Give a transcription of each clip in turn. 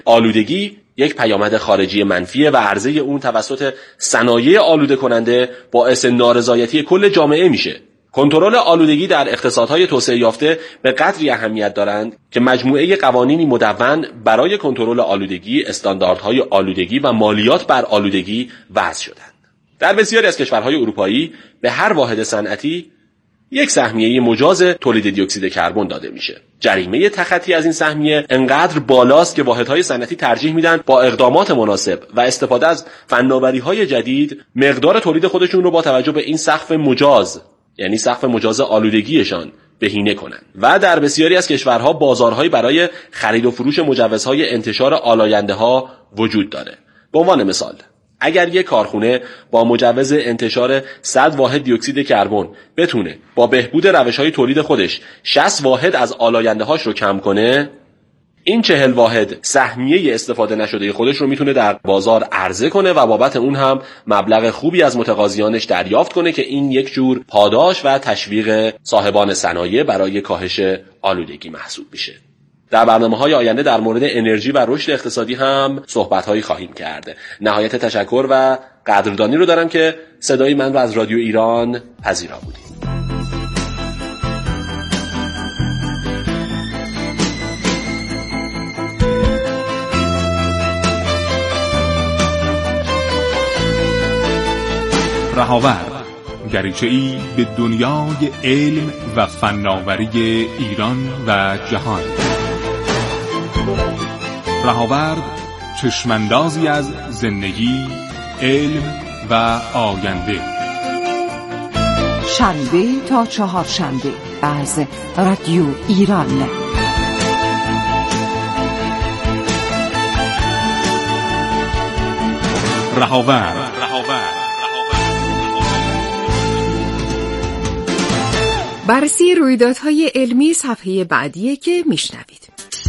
آلودگی یک پیامد خارجی منفیه و عرضه اون توسط صنایع آلوده کننده باعث نارضایتی کل جامعه میشه. کنترل آلودگی در اقتصادهای توسعه یافته به قدری اهمیت دارند که مجموعه قوانینی مدون برای کنترل آلودگی، استانداردهای آلودگی و مالیات بر آلودگی وضع شدند. در بسیاری از کشورهای اروپایی به هر واحد صنعتی یک سهمیه مجاز تولید دی اکسید کربن داده میشه. جریمه تخطی از این سهمیه انقدر بالاست که واحدهای صنعتی ترجیح میدن با اقدامات مناسب و استفاده از فناوری‌های جدید مقدار تولید خودشون رو با توجه به این سقف مجاز، یعنی سقف مجاز آلودگیشان، بهینه کنند. و در بسیاری از کشورها بازارهایی برای خرید و فروش مجوزهای انتشار آلاینده‌ها وجود داره. به عنوان مثال، اگر یک کارخونه با مجوز انتشار 100 واحد دی اکسید کربن بتونه با بهبود روش‌های تولید خودش 60 واحد از آلاینده‌هاش رو کم کنه، این 40 واحد سهمیه استفاده نشده خودش رو میتونه در بازار عرضه کنه و بابت اون هم مبلغ خوبی از متقاضیانش دریافت کنه که این یک جور پاداش و تشویق صاحبان صنایع برای کاهش آلودگی محسوب میشه. در برنامه‌های آینده در مورد انرژی و رشد اقتصادی هم صحبت‌هایی خواهیم کرد. نهایت تشکر و قدردانی رو دارم که صدای من رو از رادیو ایران پذیرا بودید. رهاورد، دریچه‌ای به دنیای علم و فناوری ایران و جهان. رهاورد، چشماندازی از زندگی، علم و آینده. شنبه تا چهارشنبه از رادیو ایران. رهاورد. بررسی رویدادهای علمی صفحه بعدیه که میشنوید.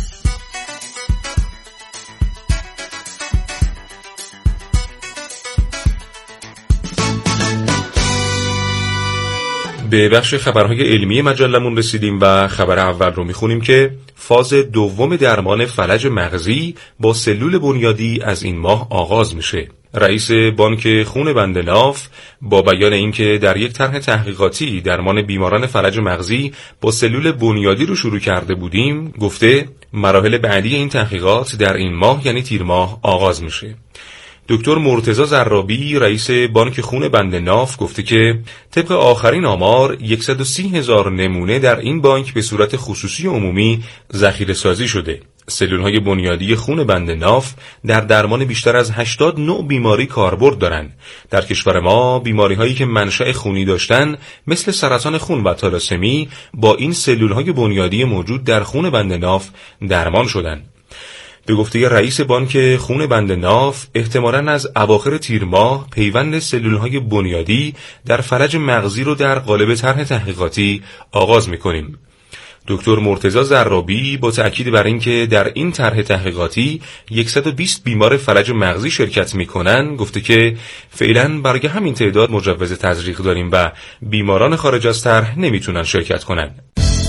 به بخش خبرهای علمی مجلمون رسیدیم و خبر اول رو میخونیم که فاز دوم درمان فلج مغزی با سلول بنیادی از این ماه آغاز میشه. رئیس بانک خون بند ناف با بیان اینکه در یک طرح تحقیقاتی درمان بیماران فلج مغزی با سلول بنیادی رو شروع کرده بودیم، گفته مراحل بعدی این تحقیقات در این ماه یعنی تیر ماه آغاز میشه. دکتر مرتضی زرابی رئیس بانک خون بند ناف گفته که طبق آخرین آمار 130,000 نمونه در این بانک به صورت خصوصی عمومی ذخیره سازی شده. سلول‌های بنیادی خون بند ناف در درمان بیشتر از 80 نوع بیماری کاربرد دارند. در کشور ما بیماری‌هایی که منشأ خونی داشتن مثل سرطان خون و تالاسمی با این سلول‌های بنیادی موجود در خون بند ناف درمان شدند. به گفته رئیس بانک خون بند ناف، احتمالاً از اواخر تیر ماه پیوند سلول‌های بنیادی در فلج مغزی رو در قالب طرح تحقیقاتی آغاز می‌کنیم. دکتر مرتضی زرابی با تأکید بر اینکه در این طرح تحقیقاتی 120 بیمار فلج مغزی شرکت می‌کنند، گفته که فعلاً برای همین تعداد مجوز تزریق داریم و بیماران خارج از طرح نمیتونن شرکت کنند.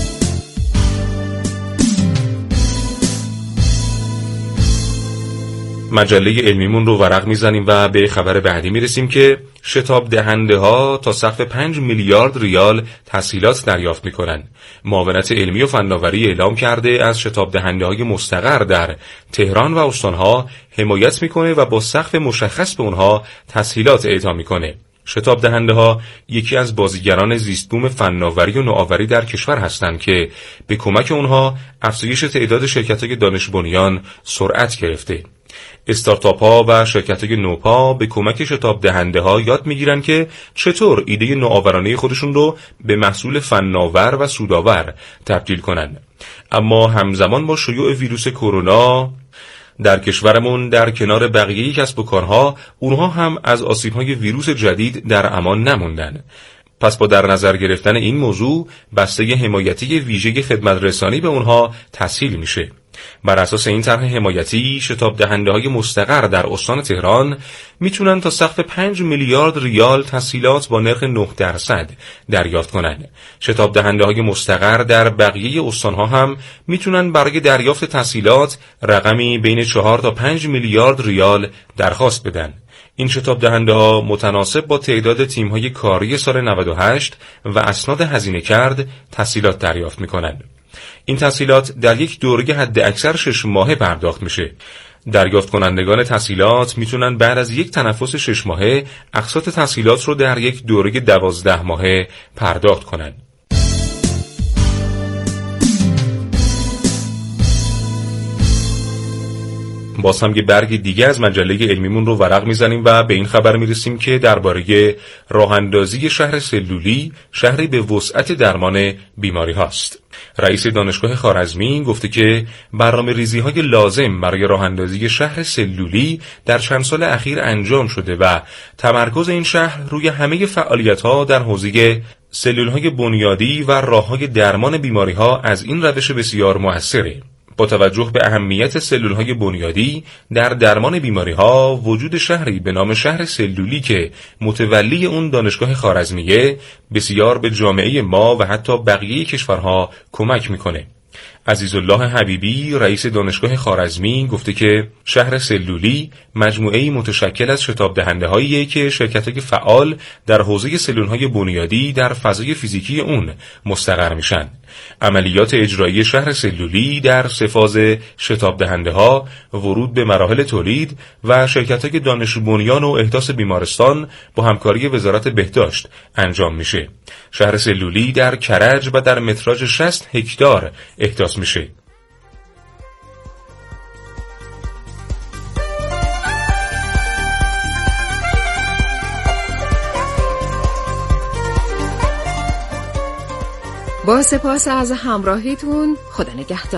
مجله علمیمون رو ورق میزنیم و به خبر بعدی میرسیم که شتاب دهنده ها تا سقف 5 میلیارد ریال تسهیلات دریافت میکنن. معاونت علمی و فناوری اعلام کرده از شتاب دهنده های مستقر در تهران و استانها حمایت میکنه و با سقف مشخص به اونها تسهیلات اعطا میکنه. شتاب دهنده ها یکی از بازیگران زیستبوم فناوری و نوآوری در کشور هستند که به کمک اونها افزایش تعداد شرکت‌های دانش بنیان سرعت گرفته. استارتاپ ها و شرکت های نوپا به کمک شتاب دهنده ها یاد میگیرن که چطور ایده نوآورانه خودشون رو به محصول فناور و سودآور تبدیل کنن. اما همزمان با شیوع ویروس کرونا در کشورمون در کنار بقیه کسب و کارها اونها هم از آسیب‌های ویروس جدید در امان نموندن. پس با در نظر گرفتن این موضوع بسته حمایتی ویژه خدمت رسانی به اونها تسهیل میشه. بر اساس این طرح حمایتی شتاب دهنده‌های مستقر در استان تهران میتونن تا سقف 5 میلیارد ریال تسهیلات با نرخ 9% دریافت کنند. شتاب دهنده‌های مستقر در بقیه استان‌ها هم میتونن برای دریافت تسهیلات رقمی بین 4 تا 5 میلیارد ریال درخواست بدن. این شتاب دهنده‌ها متناسب با تعداد تیم‌های کاری سال 98 و اسناد هزینه کرد تسهیلات دریافت می‌کنند. این تسهیلات در یک دوره حد اکثر 6 ماهه پرداخت میشه. دریافت کنندگان تسهیلات میتونن بعد از یک تنفس 6 ماهه اقساط تسهیلات رو در یک دوره 12 ماهه پرداخت کنند. باز هم یه برگ دیگه از مجله علمیمون رو ورق میزنیم و به این خبر میرسیم که درباره راه اندازی شهر سلولی شهری به وسعت درمان بیماری هاست. رئیس دانشگاه خوارزمی گفته که برنامه‌ریزی‌های لازم برای راه اندازی شهر سلولی در چند سال اخیر انجام شده و تمرکز این شهر روی همه فعالیت‌ها در حوزه سلول‌های بنیادی و راه‌های درمان بیماری‌ها از این روش بسیار مؤثره. با توجه به اهمیت سلول‌های بنیادی در درمان بیماری‌ها، وجود شهری به نام شهر سلولی که متولی اون دانشگاه خوارزمیه بسیار به جامعه ما و حتی بقیه کشورها کمک میکنه. عزیزالله حبیبی رئیس دانشگاه خوارزمی گفته که شهر سلولی مجموعه‌ای متشکل از شتاب دهنده‌هایی که شرکت‌های فعال در حوزه سلول‌های بنیادی در فضای فیزیکی اون مستقر میشن. عملیات اجرایی شهر سلولی در 3 فاز شتاب دهنده‌ها، ورود به مراحل تولید و شرکت‌های دانش بنیان و احداث بیمارستان با همکاری وزارت بهداشت انجام میشه. شهر سلولی در کرج و در متراژ 60 هکتار احداث میشه. با سپاس از همراهیتون، خدا نگهدار.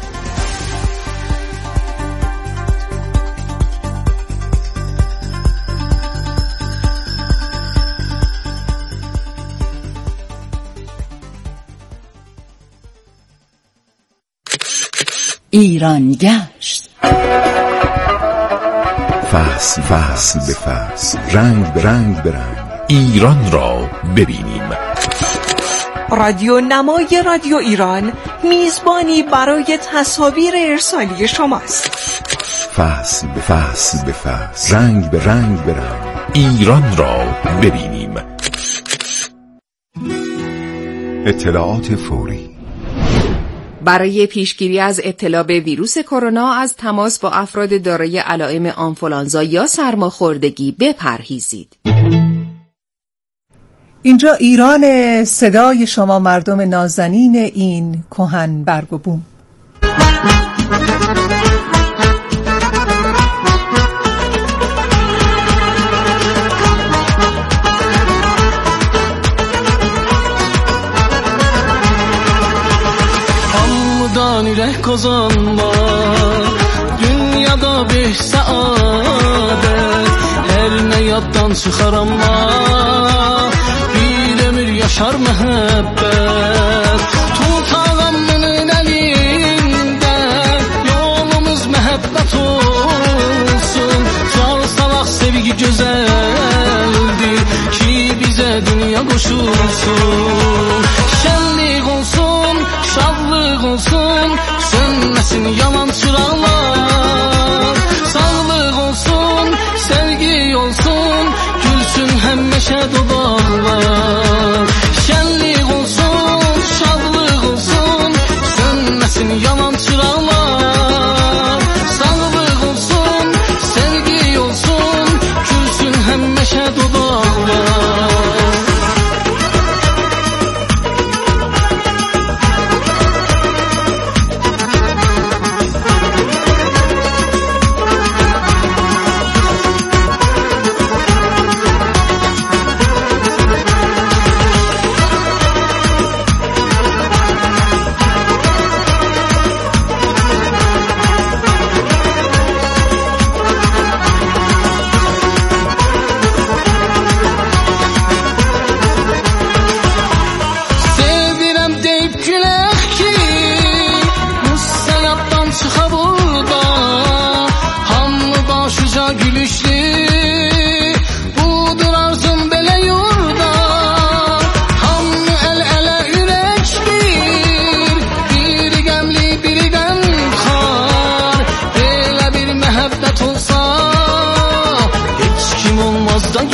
ایران گشت. فصل فصل به فصل، رنگ به رنگ به رنگ، ایران را ببینیم. رادیو نمای رادیو ایران میزبانی برای تصاویر ارسالی شماست. فصل به فصل به فصل، رنگ به رنگ به رنگ، ایران را ببینیم. اطلاعات فوری برای پیشگیری از ابتلا به ویروس کرونا از تماس با افراد دارای علائم آنفولانزا یا سرماخوردگی بپرهیزید. اینجا ایران، صدای شما مردم نازنین این کهن برگ و بوم. Hamdan ürək qazanma, dünyada bir səadət, hər nə yaddan çıxaranma, bir ömür yaşar məhəbbət. Tut ağamının əlində, yolumuz məhəbbət olsun, çal salaq sevgi gözəldir ki bizə dünya qoşulsun. Şənlik olsun, şadlıq olsun, sönməsin yalan çıraqlar. Sağlıq olsun, sevgi olsun, gülsün həmişə dodaqlar. Şənlik olsun,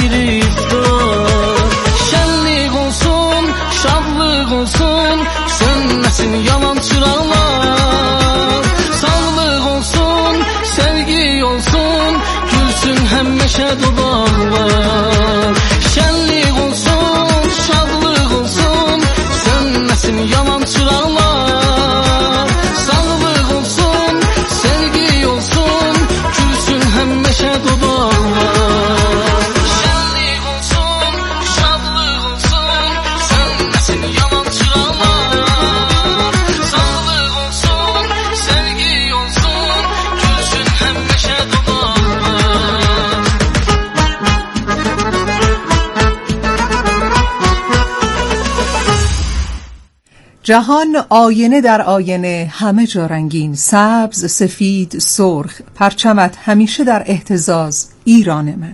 giriftar. Şenlik olsun, şadlık olsun, sönmesin yalan çıraqlar. Sağlık olsun, sevgi olsun, gülsün həmişə dodaqlar. Şenlik olsun, şadlık olsun, sönmesin yalan çıraqlar. Sağlık olsun, sevgi olsun, gülsün həmişə dodaqlar. Şenlik olsun, şadlık olsun, sönmesin yalan çıraqlar. Sağlık olsun, sevgi olsun, gülsün həmişə dodaqlar. جهان آینه در آینه، همه جا رنگین، سبز، سفید، سرخ، پرچمت همیشه در اهتزاز، ایران من.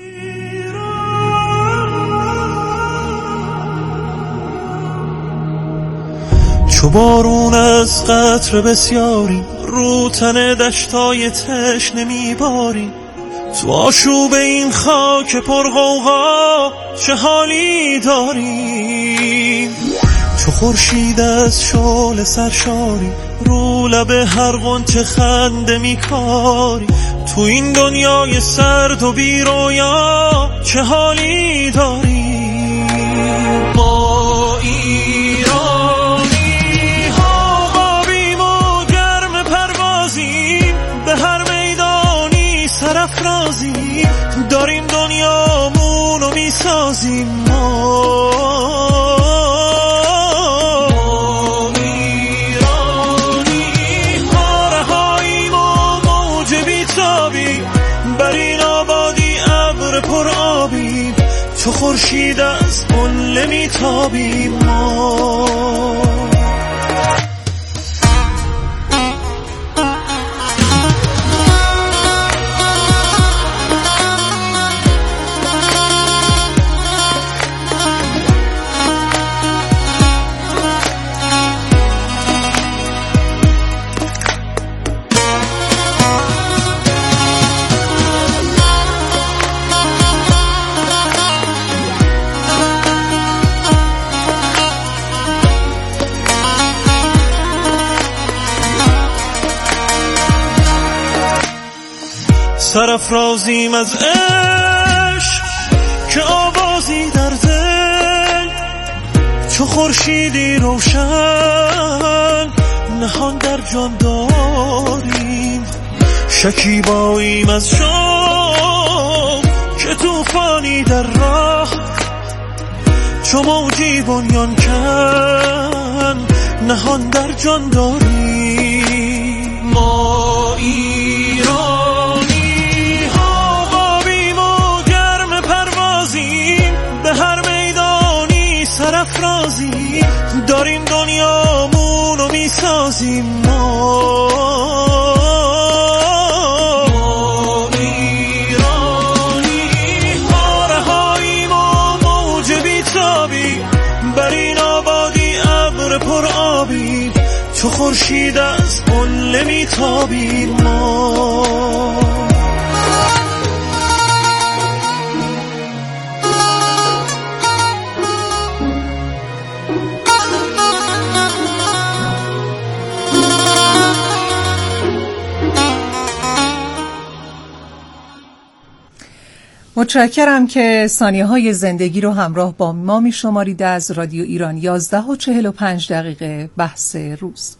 چو بارون از قطر بسیاری رو تن دشتای تشنه میباری. تو آشوب این خاک پرغوغا چه حالی داری. چو خورشید از شعله سرشاری رو لب هر غنچه خنده میکاری. تو این دنیای سرد و بی رویا چه حالی داری. ما ایرانی ها قابیم و گرم پروازیم، به هر میدانی سرافرازیم، داریم دنیامونو میسازیم. ما پر آبی، چو خورشید از قله میتابیم ما. سرافرازیم از عشق که آوازی در دل، چو خورشیدی روشن نهان در جان داریم. شکیباییم از شوق که طوفانی در راه، چو موجی بنیان کن نهان در جان داریم. ما ایرانی ها قابیم و گرم پروازیم، به هر میدانی سرافرازیم، داریم دنیامونو میسازیم. ما پر آبی، چو خورشید از قله میتابیم ما. متشکرم که ثانیه‌های زندگی رو همراه با ما می‌شمارید. از رادیو ایران 11:45 بحث روز.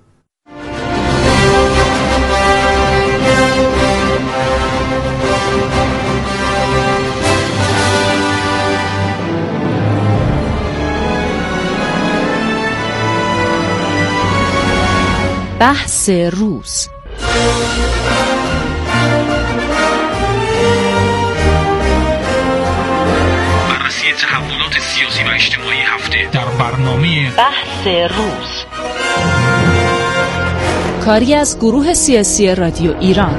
بحث روز. تحولات سیاسی و اجتماعی هفته در برنامه بحث روز، کاری از گروه سیاسی رادیو ایران.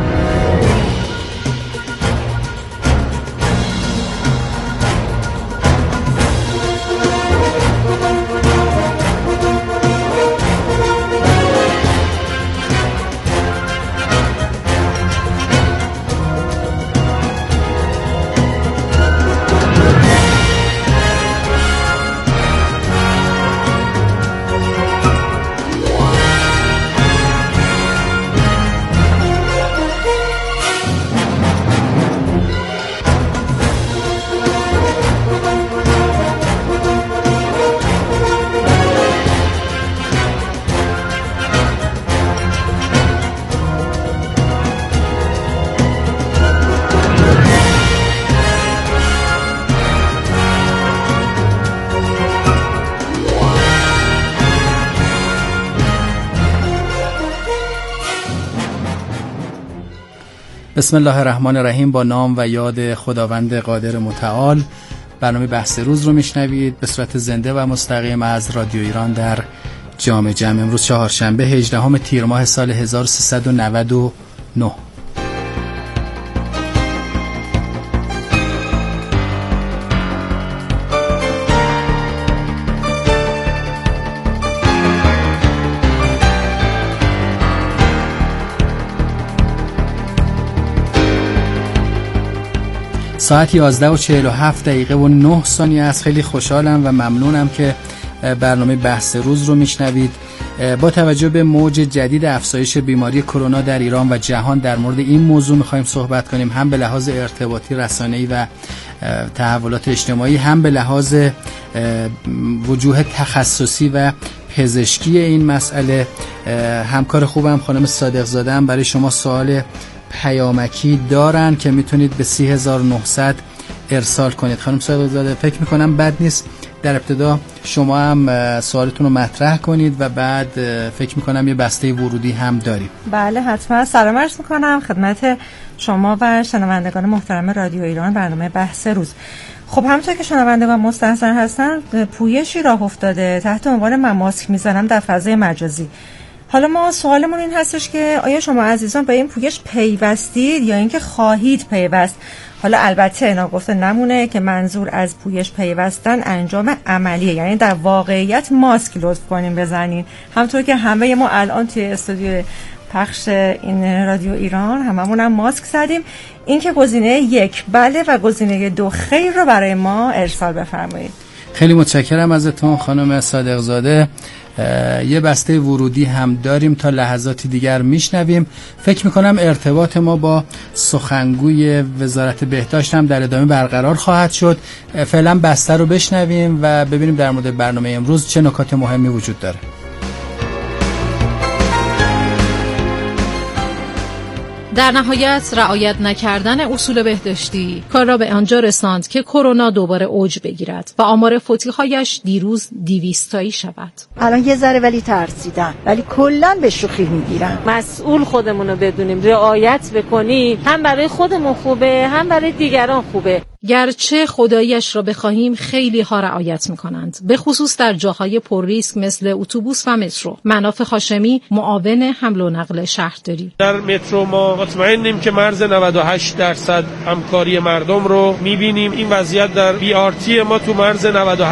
بسم الله الرحمن الرحیم. با نام و یاد خداوند قادر متعال. برنامه بحث روز رو میشنوید به صورت زنده و مستقیم از رادیو ایران در جام جم. امروز چهارشنبه 18 تیر ماه سال 1399. ساعت 11:47 و 9 ثانیه است. خیلی خوشحالم و ممنونم که برنامه بحث روز رو میشنوید. با توجه به موج جدید افزایش بیماری کرونا در ایران و جهان در مورد این موضوع می‌خوایم صحبت کنیم، هم به لحاظ ارتباطی، رسانه‌ای و تحولات اجتماعی، هم به لحاظ وجوه تخصصی و پزشکی این مسئله. همکار خوبم خانم صادق زاده هم برای شما سوال پیامکی دارن که میتونید به 30900 ارسال کنید. خانم صادق زاده، فکر میکنم بد نیست در ابتدا شما هم سوالتون رو مطرح کنید و بعد فکر میکنم یه بسته ورودی هم داریم. بله حتما. سلام عرض میکنم خدمت شما و شنوندگان محترم رادیو ایران برنامه بحث روز. خب همونطور که شنوندگان مستحضر هستن، پویشی راه افتاده تحت عنوان من ماسک میزنم در فضای مجازی. حالا ما سوالمون این هستش که آیا شما عزیزان به این پویش پیوستید یا اینکه خواهید پیوست؟ حالا البته اینا گفته نمونه که منظور از پویش پیوستن انجام عملیه، یعنی در واقعیت ماسک لطف کنیم بزنین. همونطور که همه ما الان توی استودیو پخش این رادیو ایران هممون هم ماسک زدیم. این که گزینه 1 بله و گزینه 2 خیر رو برای ما ارسال بفرمایید. خیلی متشکرم ازتون خانم صادق زاده. یه بسته ورودی هم داریم، تا لحظاتی دیگر میشنویم. فکر میکنم ارتباط ما با سخنگوی وزارت بهداشت هم در ادامه برقرار خواهد شد. فعلا بسته رو بشنویم و ببینیم در مورد برنامه امروز چه نکات مهمی وجود داره. در نهایت رعایت نکردن اصول بهداشتی کار را به آنجا رساند که کرونا دوباره اوج بگیرد و آمار فوتی‌هایش دیروز 200 تایی شود. الان یه ذره ولی ترسیدن، ولی کلاً به شوخی میگیرن. مسئول خودمونو بدونیم، رعایت بکنیم، هم برای خودمون خوبه هم برای دیگران خوبه. گرچه خداییش را بخواهیم خیلی ها رعایت میکنند، به خصوص در جاهای پر ریسک مثل اتوبوس و مترو. مناف هاشمی، معاون حمل و نقل شهرداری: در مترو ما مطمئنیم که مرز 98% همکاری مردم رو میبینیم. این وضعیت در BRT ما تو مرز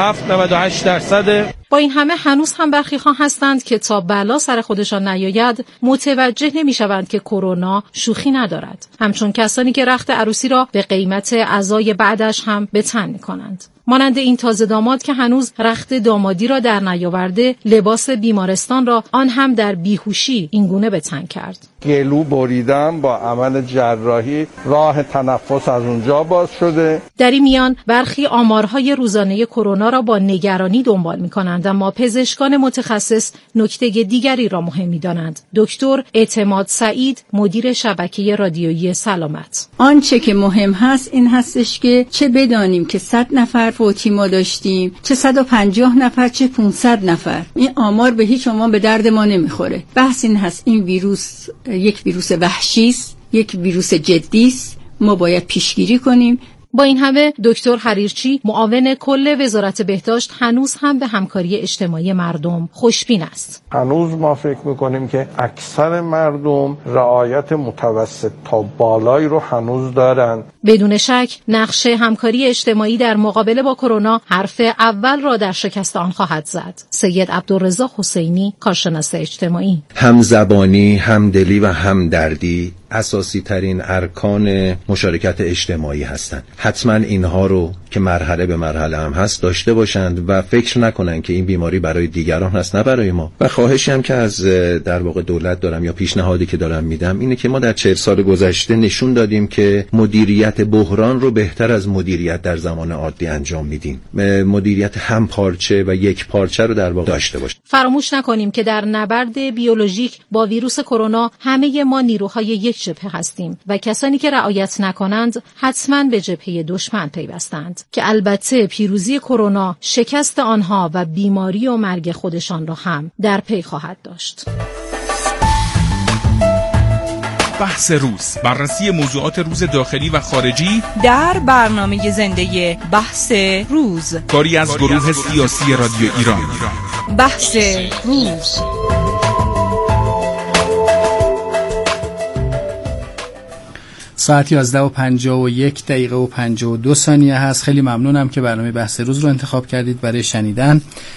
97-98%. با این همه هنوز هم برخی ها هستند که تا بلا سر خودشان نیاید متوجه نمیشوند که کرونا شوخی ندارد، همچون کسانی که رخت عروسی را به قیمت عزای بعدش هم به تن می‌کنند. مانند این تازه داماد که هنوز رخت دامادی را در نیاورده، لباس بیمارستان را آن هم در بیهوشی اینگونه به تن کرد. گلو بریدم، با عمل جراحی راه تنفس از اونجا باز شده. در این میان برخی آمارهای روزانه کرونا را با نگرانی دنبال می‌کنند، اما پزشکان متخصص نکته دیگری را مهم می‌دانند. دکتر اعتماد سعید، مدیر شبکه رادیویی سلامت: آنچه که مهم هست این هستش که چه بدانیم که 100 نفر فوتی ما داشتیم، چه 150 نفر، چه 500 نفر. این آمار به هیچ عنوان به درد ما نمیخوره. بحث این هست این ویروس یک ویروس وحشی است، یک ویروس جدی است. ما باید پیشگیری کنیم. با این همه دکتر حریرچی، معاون کل وزارت بهداشت، هنوز هم به همکاری اجتماعی مردم خوشبین است. هنوز ما فکر میکنیم که اکثر مردم رعایت متوسط تا بالایی رو هنوز دارن. بدون شک نقش همکاری اجتماعی در مقابله با کرونا حرف اول را در شکست آن خواهد زد. سید عبدالرضا حسینی، کارشناس اجتماعی: همزبانی، همدلی و همدردی اساسی ترین ارکان مشارکت اجتماعی هستند. حتما اینها رو که مرحله به مرحله هم هست داشته باشند و فکر نکنن که این بیماری برای دیگران هست نه برای ما. و خواهشی هم که از در واقع دولت دارم یا پیشنهادی که دارم میدم اینه که ما در 40 سال گذشته نشون دادیم که مدیریت بحران رو بهتر از مدیریت در زمان عادی انجام میدیم. مدیریت هم پارچه و یک پارچه رو در واقع داشته باشیم. فراموش نکنیم که در نبرد بیولوژیک با ویروس کرونا همه ما نیروهای یک جبهه هستیم و کسانی که رعایت نکنند حتما به جبهه دشمن پیوستند که البته پیروزی کرونا شکست آنها و بیماری و مرگ خودشان را هم در پی خواهد داشت. بحث روز، بررسی موضوعات روز داخلی و خارجی در برنامه زنده بحث روز، کاری از گروه سیاسی رادیو ایران. بحث روز. ساعت 11:51 و 52 ثانیه هست. خیلی ممنونم که برنامه بحث روز رو انتخاب کردید برای شنیدن.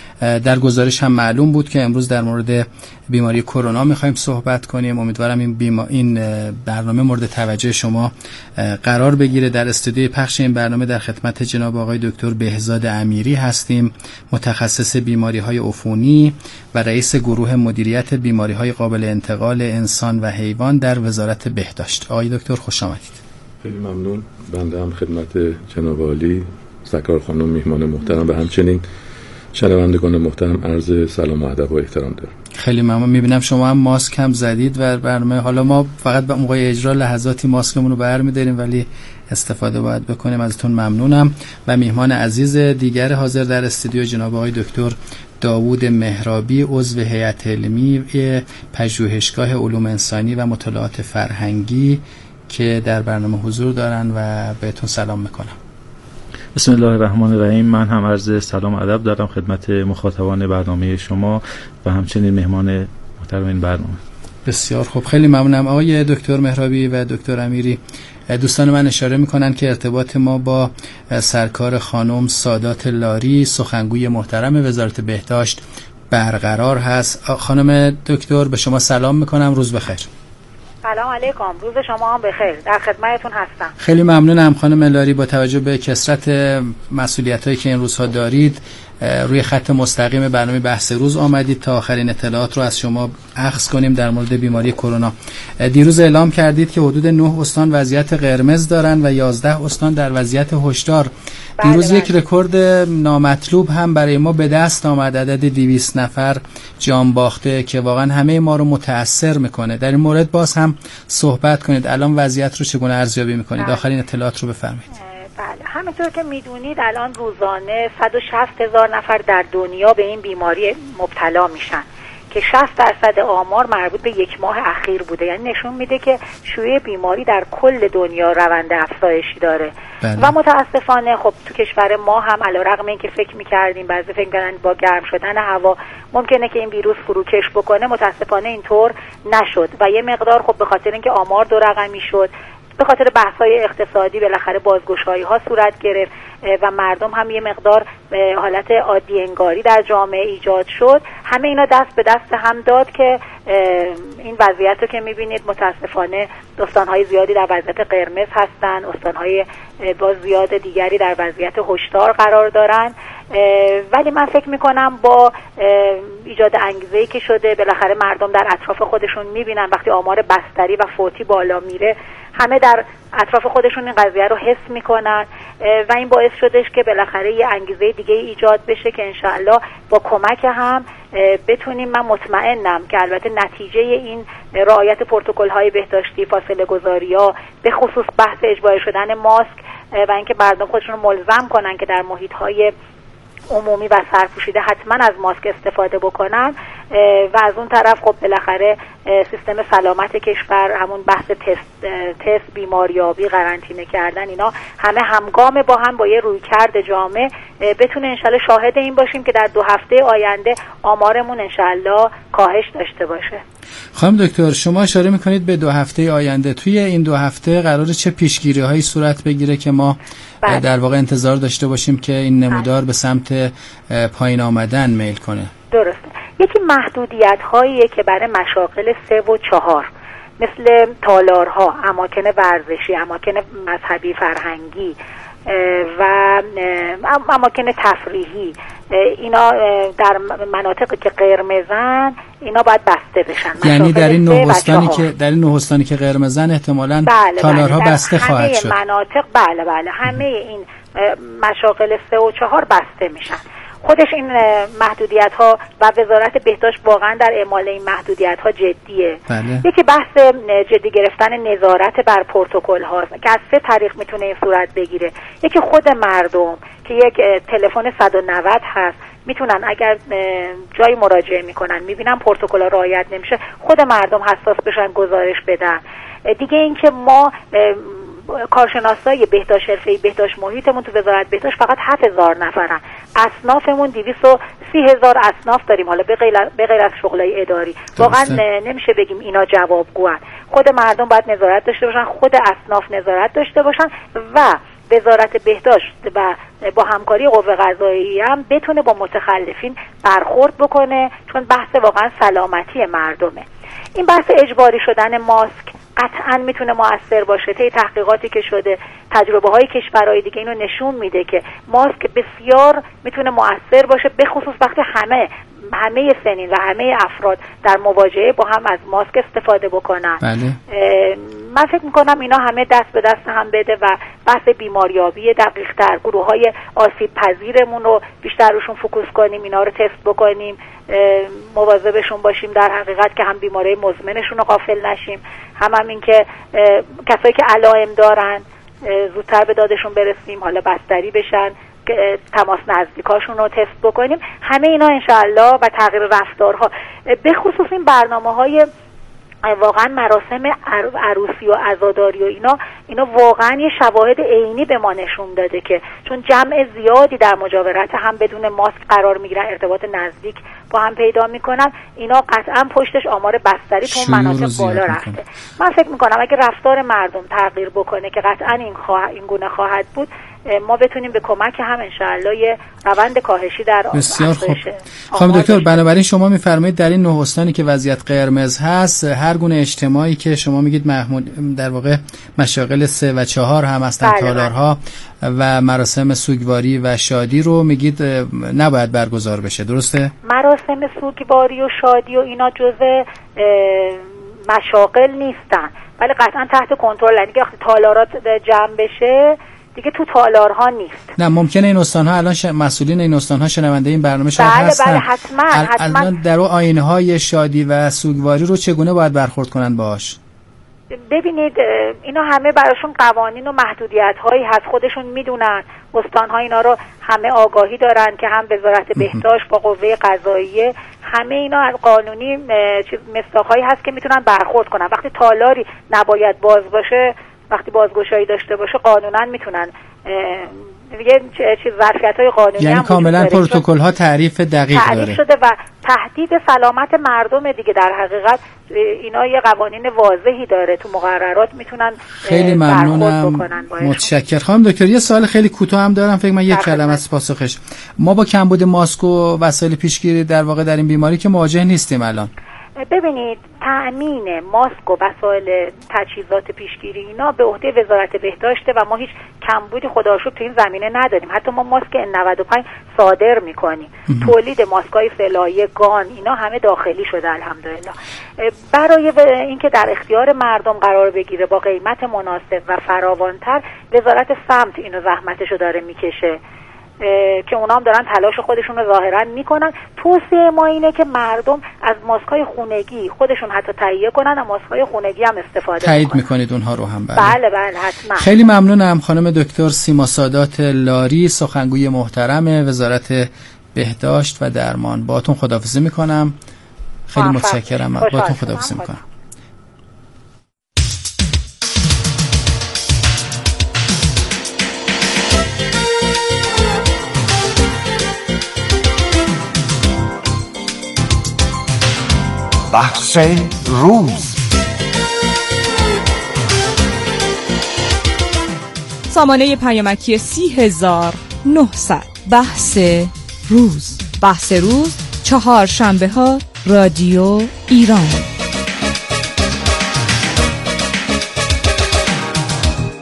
در گزارش هم معلوم بود که امروز در مورد بیماری کرونا می‌خوایم صحبت کنیم. امیدوارم این برنامه مورد توجه شما قرار بگیره. در استودیوی پخش این برنامه در خدمت جناب آقای دکتر بهزاد امیری هستیم، متخصص بیماری‌های عفونی و رئیس گروه مدیریت بیماری‌های قابل انتقال انسان و حیوان در وزارت بهداشت. آقای دکتر خوش آمدید. خیلی ممنون. بنده هم خدمت جناب عالی سرکار خانم میهمان محترم و همچنین شنوندگان محترم عرض سلام و ادب و احترام دارم. خیلی ممنون. میبینم شما هم ماسک هم زدید و برنامه، حالا ما فقط به موقع اجرا لحظاتی ماسکمون رو برمی‌داریم ولی استفاده باید بکنیم. ازتون ممنونم. و میهمان عزیز دیگر حاضر در استودیو جناب آقای دکتر داوود مهرابی، عضو هیئت علمی پژوهشگاه علوم انسانی و مطالعات فرهنگی که در برنامه حضور دارن و بهتون سلام میکنم. بسم الله الرحمن الرحیم. من هم عرض سلام و ادب دارم خدمت مخاطبان برنامه شما و همچنین مهمان محترم این برنامه. بسیار خوب، خیلی ممنونم. آقای دکتر مهرابی و دکتر امیری، دوستان من اشاره میکنن که ارتباط ما با سرکار خانم سادات لاری، سخنگوی محترم وزارت بهداشت برقرار هست. خانم دکتر به شما سلام میکنم، روز بخیر. سلام علیکم، روز شما هم بخیر، در خدمتتون هستم. خیلی ممنونم خانم لاری. با توجه به کثرت مسئولیتایی که این روزها دارید، روی خط مستقیم برنامه بحث روز آمدید تا آخرین اطلاعات رو از شما اخذ کنیم در مورد بیماری کرونا. دیروز اعلام کردید که حدود 9 استان وضعیت قرمز دارن و 11 استان در وضعیت هشدار. دیروز یک رکورد نامطلوب هم برای ما به دست آمد، عدد 200 نفر جان باخته که واقعا همه ما رو متاثر میکنه. در این مورد باز هم صحبت کنید. الان وضعیت رو چگونه ارزیابی میکنید؟ آخرین اطلاعات رو بفرمایید. بله، همینطور که میدونید الان روزانه 160,000 نفر در دنیا به این بیماری مبتلا میشن که 60% آمار مربوط به یک ماه اخیر بوده. یعنی نشون میده که شیوع بیماری در کل دنیا روند افزایشی داره. و متاسفانه خب تو کشور ما هم علیرغم اینکه فکر میکردیم، بعضی فکر میکردن با گرم شدن هوا ممکنه که این ویروس فروکش بکنه، متاسفانه اینطور نشد و یه مقدار خب به خاطر اینکه آمار دو رقمی شد، به خاطر بحث‌های اقتصادی بالاخره بازگشایی‌ها صورت گرفت و مردم هم یه مقدار حالت عادی انگاری در جامعه ایجاد شد. همه اینا دست به دست هم داد که این وضعیت رو که می‌بینید متاسفانه استان‌های زیادی در وضعیت قرمز هستن، استان‌های باز زیاد دیگری در وضعیت هشدار قرار دارن. ولی من فکر میکنم با ایجاد انگیزه‌ای که شده، بالاخره مردم در اطراف خودشون میبینن وقتی آمار بستری و فوتی بالا میره، همه در اطراف خودشون این قضیه رو حس میکنن و این باعث شدش که بالاخره یه انگیزه دیگه ایجاد بشه که انشاءالله با کمک هم بتونیم، من مطمئنم که البته نتیجه این رعایت پروتکل‌های بهداشتی، فاصله گذاری‌ها، به خصوص بحث اجباری شدن ماسک و اینکه مردم خودشون رو ملزم کنن که در محیط‌های عمومی و سرپوشیده حتما از ماسک استفاده بکنن و از اون طرف خب بالاخره سیستم سلامت کشور، همون بحث تست بیماریابی، قرنطینه کردن، اینا همه همگام با هم با یه رویکرد جامع بتونه انشالله شاهد این باشیم که در 2 هفته آینده آمارمون انشالله کاهش داشته باشه. خانم دکتر، شما اشاره میکنید به 2 هفته آینده. توی این 2 هفته قراره چه پیشگیری هایی صورت بگیره که ما در واقع انتظار داشته باشیم که این نمودار به سمت پایین آمدن میل کنه؟ درسته. یکی محدودیت هاییه که برای مشاغل 3 و 4 مثل تالارها، اماکن ورزشی، اماکن مذهبی فرهنگی و اماکن تفریحی، اینا در مناطقی که قرمزن اینا باید بسته بشن. یعنی در این 9 استانی که قرمزن احتمالاً تالارها بسته خواهد شد. همه مناطق بله همه این مشاغل 3 و 4 بسته میشن. خودش این محدودیت ها و وزارت بهداشت واقعا در اعمال این محدودیت ها جدیه. یکی بحث جدی گرفتن نظارت بر پروتکل هاست که از 3 طریق میتونه این صورت بگیره. یکی خود مردم که یک تلفن 190 هست میتونن اگر جایی مراجعه میکنن میبینن پروتکل‌ها رعایت نمیشه، خود مردم حساس بشن گزارش بدن. دیگه اینکه ما کارشناسای بهداشت حرفه‌ای بهداشت محیطمون تو وزارت بهداشت فقط 7000 نفرن، اصنافمون 230,000 اصناف داریم، حالا به غیر از شغلای اداری. واقعا نمیشه بگیم اینا جوابگوان. خود مردم باید نظارت داشته باشن، خود اصناف نظارت داشته باشن و وزارت بهداشت و با همکاری قوه قضاییه هم بتونه با متخلفین برخورد بکنه، چون بحث واقعا سلامتی مردمه. این بحث اجباری شدن ماسک قطعا میتونه مؤثر باشه. طی تحقیقاتی که شده تجربه های کشورهای دیگه اینو نشون میده که ماسک بسیار میتونه مؤثر باشه، به خصوص وقتی همه سنین و همه افراد در مواجهه با هم از ماسک استفاده بکنن. بله. من فکر میکنم اینا همه دست به دست هم بده و بحث بیماریابی دقیق‌تر، گروه‌های آسیب پذیرمون رو بیشتر روشون فوکوس کنیم، اینا رو تست بکنیم، مواظبشون باشیم در حقیقت که هم بیماری مزمنشون رو غافل نشیم، هم این که کسایی که علائم دارن زودتر به دادشون برسیم، حالا بستری بشن، تماس نزدیکاشون رو تست بکنیم. همه اینا انشاءالله و تغییر رفتارها، به خصوص این برنامه‌های واقعا مراسم عروسی و عزاداری و اینا واقعا یه شواهد عینی به ما نشون داده که چون جمع زیادی در مجاورت هم بدون ماسک قرار میگیرن، ارتباط نزدیک با هم پیدا میکنن، اینا قطعا پشتش آمار بستری تو مناطق بالا رفته. من فکر میکنم اگه رفتار مردم تغییر بکنه که قطعا این گونه خواهد بود، ما بتونیم به کمک هم انشاءالله یه روند کاهشی در بسیار خوب. خانم دکتر، بنابراین شما میفرمایید در این 9 استانی که وضعیت قرمز هست، هر گونه اجتماعی که شما میگید محمود در واقع مشاغل 3 و 4 هم هستن، تالارها و مراسم سوگواری و شادی رو میگید نباید برگزار بشه، درسته؟ مراسم سوگواری و شادی و اینا جزء مشاغل نیستن، ولی قطعا تحت کنترل. یعنی وقتی تالارات جمع بشه دیگه تو تالارها نیست. نه ممکنه این استان‌ها الان مسئولین این استان‌ها شنونده این برنامه شما هستن. بله حتما. الان در آیین‌های شادی و سوگواری رو چگونه باید برخورد کنن باهاش؟ ببینید اینا همه براشون قوانین و محدودیت‌هایی هست، خودشون میدونن. استان‌ها اینا رو همه آگاهی دارن که هم وزارت بهداشت با قوه قضاییه همه اینا از قانونی مصداق‌هایی هست که میتونن برخورد کنن. وقتی تالاری نباید باز باشه، وقتی بازگشایی داشته باشه، قانونا میتونن یه چیز ظرفیت‌های قانونی یعنی کاملا پروتکل‌ها تعریف دقیق داره شده و تهدید سلامت مردم دیگه. در حقیقت اینا یه قوانین واضحی داره تو مقررات، میتونن خیلی ممنونم، متشکرم. خانم دکتر یه سوال خیلی کوتاه هم دارم، فکر من یک کلمه از پاسخش. ما با کمبود ماسک و وسایل پیشگیری در واقع در این بیماری که مواجه نیستیم الان. ببینید تأمین ماسک و وسایل تجهیزات پیشگیری اینا به عهده وزارت بهداشته و ما هیچ کمبودی خدا رو شکر تو این زمینه نداریم. حتی ما ماسک N95 صادر میکنیم. تولید ماسک‌های فلایی، گان اینا همه داخلی شده الحمدلله. برای اینکه در اختیار مردم قرار بگیره با قیمت مناسب و فراوانتر، وزارت سمت اینو زحمتشو داره میکشه که اونا هم دارن تلاش خودشون رو ظاهرا میکنن. توصیه ما اینه که مردم از ماسک‌های خونگی خودشون حتی تهیه کنن و ماسک‌های خونگی هم استفاده کنن. تایید میکنید اونها رو هم؟ بله حتما. خیلی ممنونم خانم دکتر سیما سادات لاری، سخنگوی محترم وزارت بهداشت و درمان. باهاتون خداحافظی میکنم. خیلی متشکرم. باهاتون خداحافظی میکنم. بحث روز. سامانه پیامکی 30,900. بحث روز. بحث روز 4 شنبه ها رادیو ایران.